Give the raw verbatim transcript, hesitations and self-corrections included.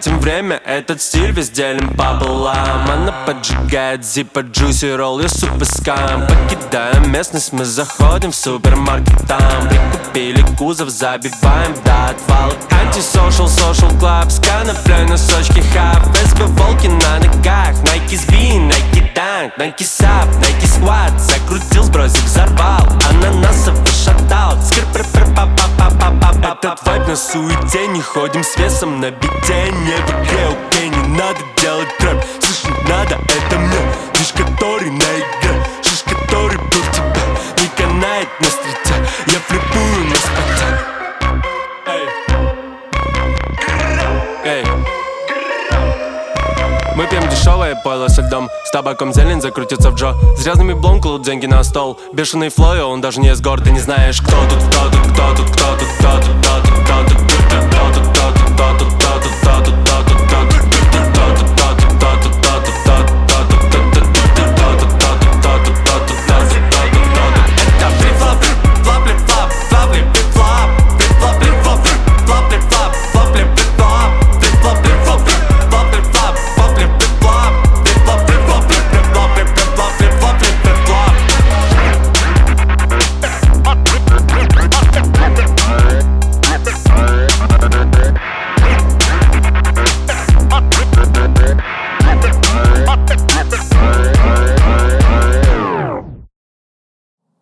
тратим время, этот стиль весь делим пополам. Она поджигает зипа, джуси, ролл и суп из скам. Покидаем местность, мы заходим в супермаркет там. Прикупили кузов, забиваем до отвала. Антисошал, сошал клаб, с коноплей носочки хаб. Бейсболки на ногах, Nike Spin, Nike Dunk, Nike Sap, Nike Squat. Закрутил, сбросил, взорвал, ананасовый шатал. Этот вайб на суете, не ходим с весом на бите. Не в игре, окей, не надо делать трэп. Слышать надо, это мне движ, который на игре. Шиш, который был в тебе, не канает на стрите. Я флипую на споте. Эй, мы пьем дешевое пойло со льдом. С табаком зелень закрутится в джо. С грязными блом кладут деньги на стол. Бешеный флой, он даже не с гор. Ты не знаешь, кто тут, кто тут, кто тут, кто тут, кто тут, кто тут, кто тут.